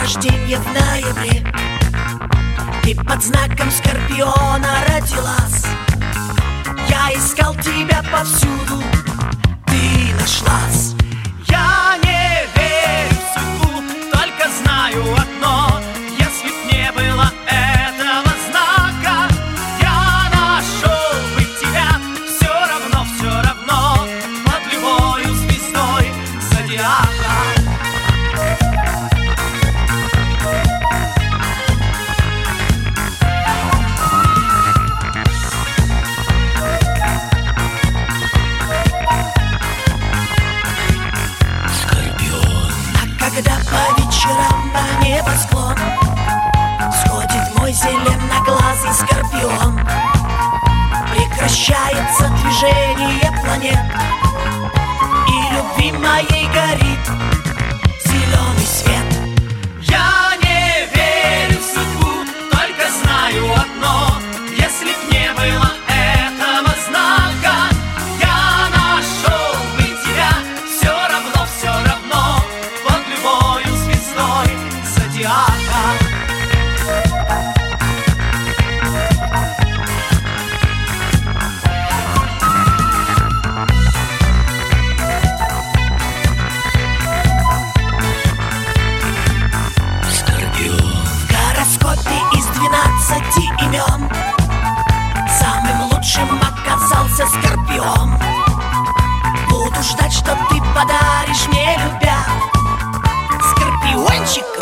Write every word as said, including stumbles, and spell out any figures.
рождения в ноябре. Ты под знаком Скорпиона родилась. Я искал тебя повсюду, ты нашлась. Я не верю в судьбу, только знаю одно: если б не было этого знака, я нашел бы тебя все равно, все равно под любою звездой зодиака. Когда по вечерам на небосклон сходит мой зеленоглазый скорпион, прекращается движение планет, и любви моей горит зеленый свет. Я не верю в судьбу, только знаю одно: если б не было этого знака, я нашел бы тебя все равно, все равно под любою звездой зодиака. В гороскопе из двенадцати имен самым лучшим оказался Скорпион. Буду ждать, что ты подаришь мне, любя, скорпиончик.